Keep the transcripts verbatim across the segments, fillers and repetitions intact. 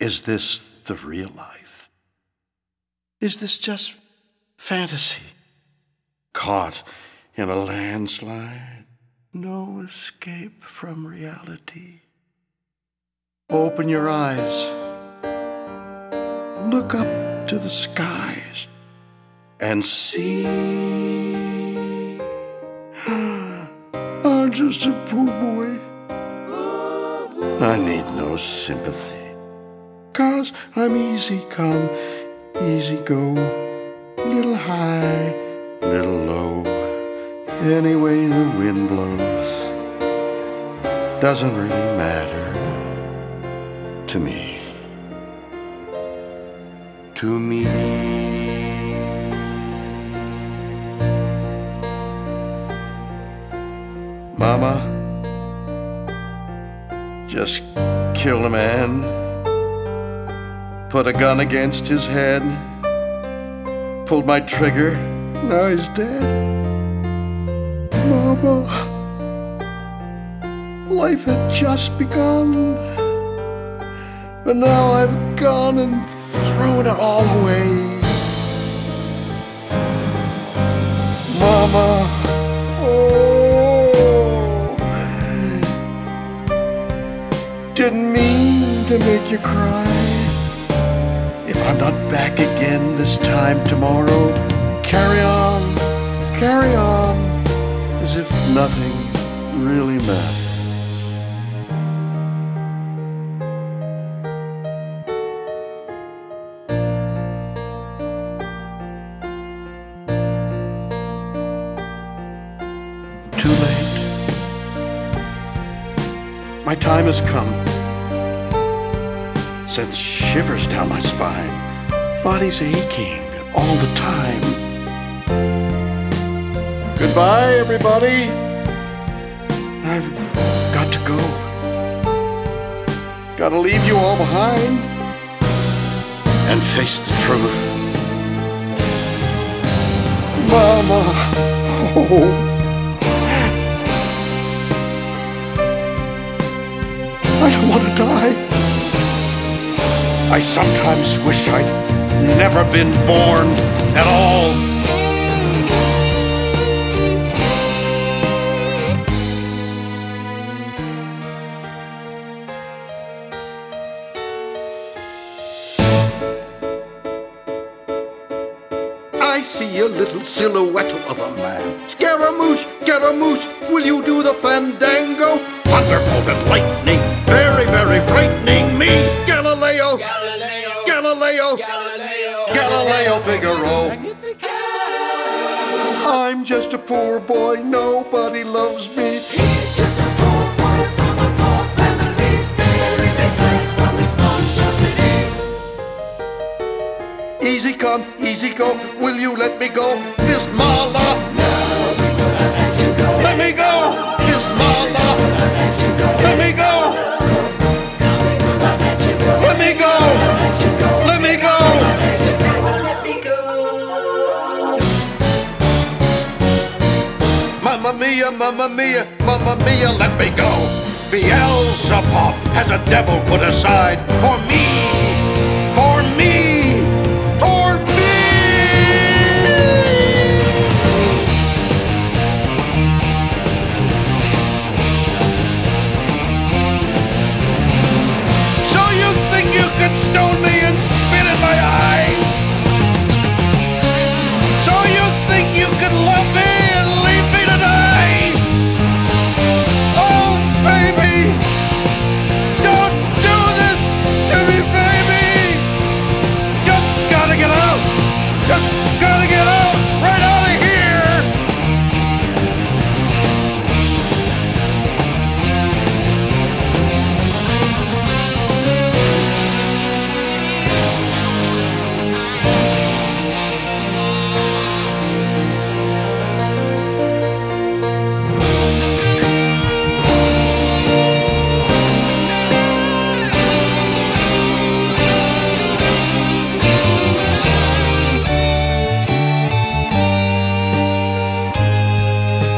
Is this the real life? Is this just fantasy? Caught in a landslide, no escape from reality. Open your eyes, look up to the skies, and see. I'm just a poor boy. I need no sympathy, 'cause I'm easy come, easy go, little high, little low. Any way the wind blows doesn't really matter to me. To me. Mama just killed a man, put a gun against his head, pulled my trigger, now he's dead. Mama, life had just begun, but now I've gone and thrown it all away. Mama, oh, didn't mean to make you cry. If I'm not back again this time tomorrow, carry on, carry on, as if nothing really matters. Too late. My time has come. Sends shivers down my spine. Body's aching all the time. Goodbye, everybody. I've got to go. Gotta leave you all behind and face the truth. Mama, oh. I don't want to die. I sometimes wish I'd never been born at all. I see a little silhouette of a man. Scaramouche, Scaramouche, will you do the fandango? Thunderbolt and lightning, very, very frightening me. Galileo, Galileo, Galileo, Galileo, Galileo Figaro. I'm just a poor boy, nobody loves me. He's just a poor boy from a poor family, sparing his life from his monstrosity. Easy come, easy go, will you let me go? Miss Mala, No, we will not let you go. let me go. Miss Mala, We will not let you go. let me go. No, we will not let you go. Let me go. Let you go. Let me go. Let you never let me go. Mamma mia, mamma mia, mamma mia, let me go. Beelzebub has a devil put aside for me, for me, for me. So you think you could stone me and spit in my eye? So you think you could love me and leave me to die? Oh, baby, don't do this to me, baby. Just gotta get out. Just gotta get out, right out of here.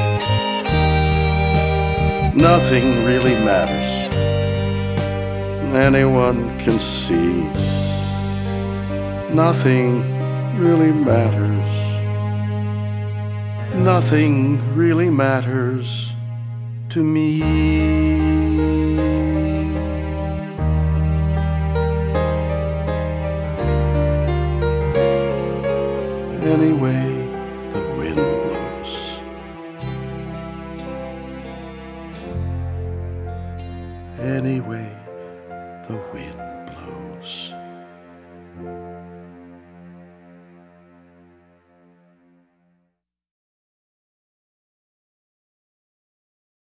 Nothing really matters anyone can see. Nothing really matters. Nothing really matters to me. Anyway, the wind blows. Anyway, the wind blows.